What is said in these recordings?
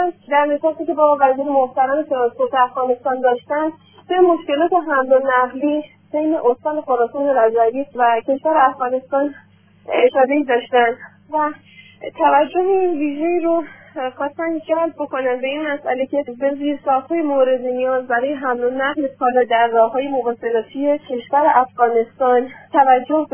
و در نشستی که با وزیر محترم ترانسپورت افغانستان داشتن به مشکلات حمل و نقلی بین استان خراسان رضوی و کشور افغانستان اشاره داشتن و توجه ویژه‌ای رو خواستن جلب بکنن به این مسئله که به زیرساخت‌های مورد نیاز برای حمل و نقل کالا در راه‌های مواصلاتی کشور افغانستان توجه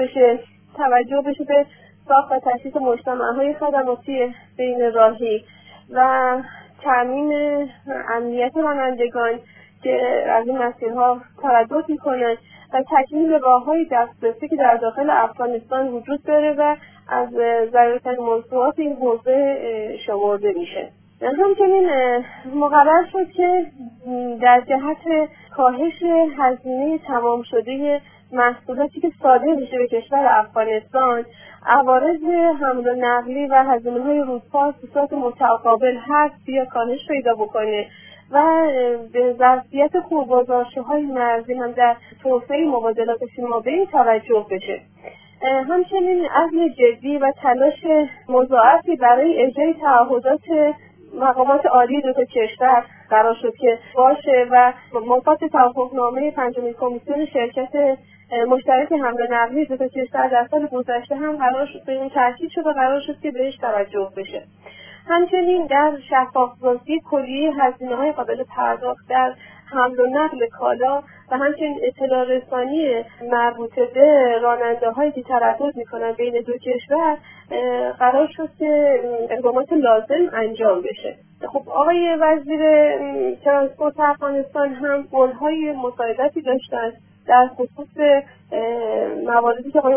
بشه به ساخت و تاسیس مجتمع‌های خدماتی بین راهی و تامین امنیت رانندگان که از این مسیرها تردد می‌کنند و تکمیل راه‌های دسترسی که در داخل افغانستان وجود داره و از ضرورترین موضوعات این حوزه شمرده میشه. همچنین مقرر شد که در جهت کاهش هزینه تمام شده محصولاتی که صادر میشه به کشور افغانستان، عوارض حمل و نقلی و هزینه‌های روزپا به صورت متقابل حذف یا کاهش پیدا بکنه و به ظرفیت خوب‌گذاشته‌های مرزی هم در توسعه مبادلات فیمابین توجه بشه. همچنین عزم جدی و تلاش مضاعفی برای اجرای تعهدات مقامات عالی دو تا کشور قرار شد که باشه و مفاد توافقنامه پنجمین کمیسیون شرکت مشترک حمل و نقلی دو تا کشور در سال گذشته هم قرار شد به این تاکید شد و قرار شد که بهش توجه بشه. همچنین در شفاف‌سازی کلیه هزینه‌های قابل پرداخت در حمل و نقل کالا و همچنین اطلاع رسانی مربوطه به راننده‌هایی که تردد می‌کنند بین دو کشور قرار شد که اقدامات لازم انجام بشه. خب آقای وزیر ترانسپورت افغانستان هم قول‌های مساعدتی داشتند در خصوص مواردی که آقای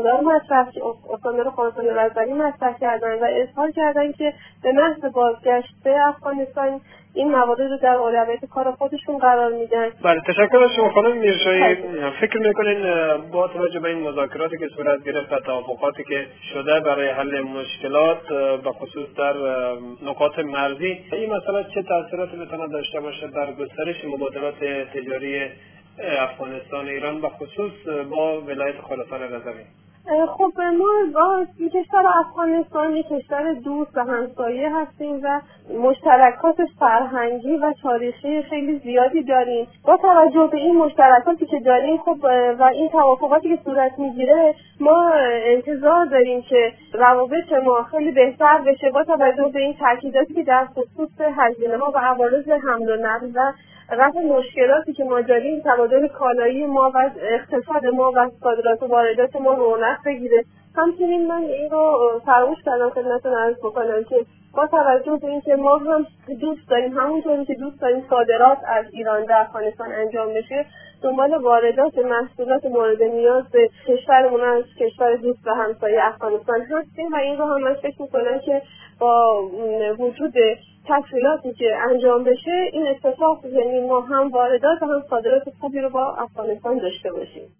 استاندار خراسان رضوی مطرح کردن و اظهار کردن که به محض بازگشت به افغانستان این موارد رو در اولویت کار خودشون قرار میدن. بله، تشکر از شما خانم میرشاهی. فکر میکنین با توجه به این مذاکراتی که صورت گرفت و توافقاتی که شده برای حل مشکلات به خصوص در نقاط مرزی، این مسئله چه تاثیراتی میتونه داشته باشه در گسترش مبادلات تجاری افغانستان ایران به خصوص با ولایت خراسان رضوی؟ خب ما با کشور افغانستان یک کشور دوست و همسایه هستیم و مشترکات فرهنگی و تاریخی خیلی زیادی داریم. با توجه به این مشترکاتی که داریم خب و این توافقاتی که صورت میگیره ما انتظار داریم که روابط ما خیلی بهتر بشه با توجه به این تاکیداتی که در خصوص هزینه‌ها و عوارض حمل و نقل و رفع مشکلاتی که ما داریم تبادل کالایی ما و اقتصاد ما و صادرات و واردات ما رونق بگیره. همچنین من این رو فراموش کردم خدمتتون عرض بکنم که با توجه به اینکه ما هم دوست داریم همونطوری که دوست داریم صادرات از ایران به افغانستان انجام بشه، دنبال واردات محصولات مورد نیاز به کشورمون از کشور دوست و همسایه افغانستان هستیم و این رو هم من فکر می‌کنم که با وجود تسهیلاتی که انجام بشه این اتفاق، یعنی ما هم واردات و هم صادرات خوبی رو با افغانستان داشته باشیم.